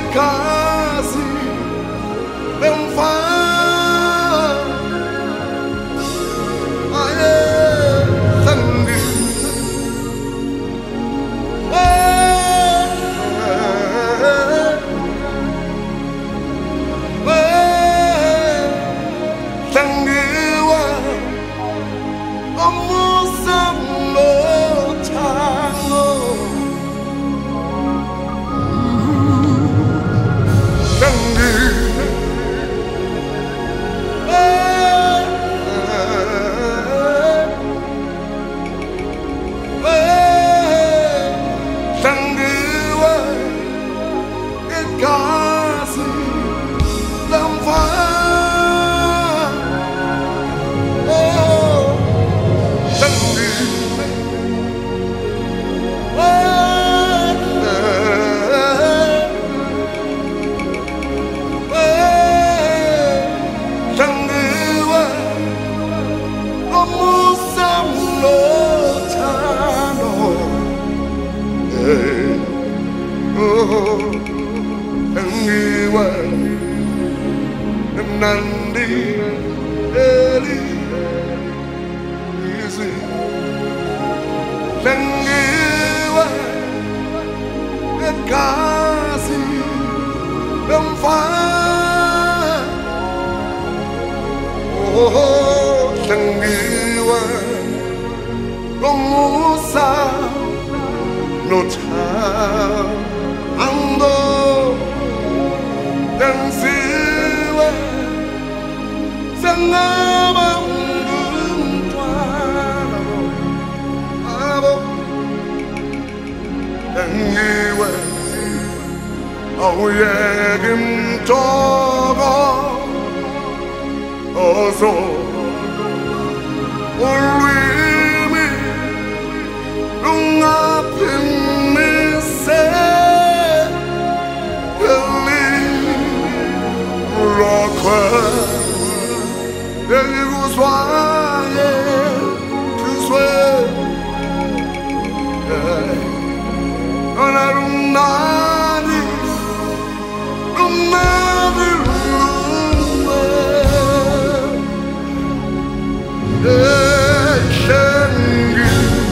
Kasi lemfa aye sangi sangiwa omusam lo chango Nandi Eli Easy Langiwa Kasi Lemfa Oh Langiwa Romusa No time Ando Dansiwa Sangaba Undutwana Abo Angiwe Auyegim Togo Ozo Ulwimi Lungapim Mise Eli Rockwa Ele goswaye tuswe Ona rumnani rumnani rumwe Shengi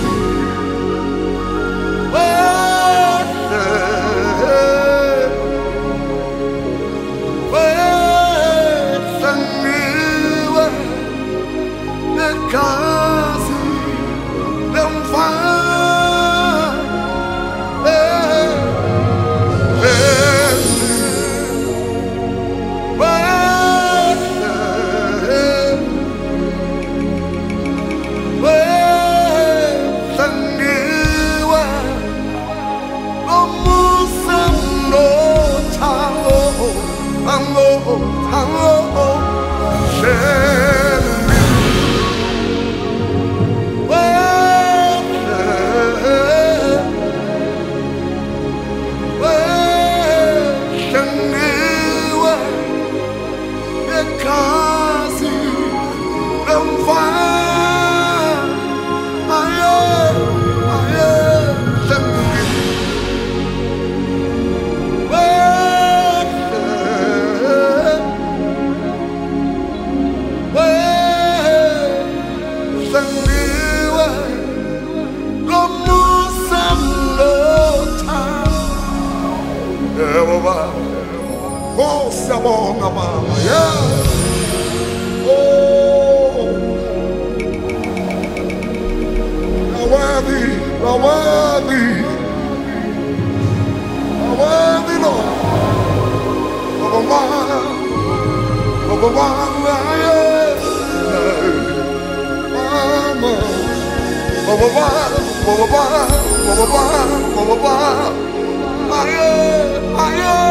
Kasi lemfa sangiwa omusam no tango tango tango Kasi lemfa aye aye sangi sangiwa lomusam lota Baba Oh sabonga mama yeah Oh, worthy, worthy, worthy, Lord. Mama, mama,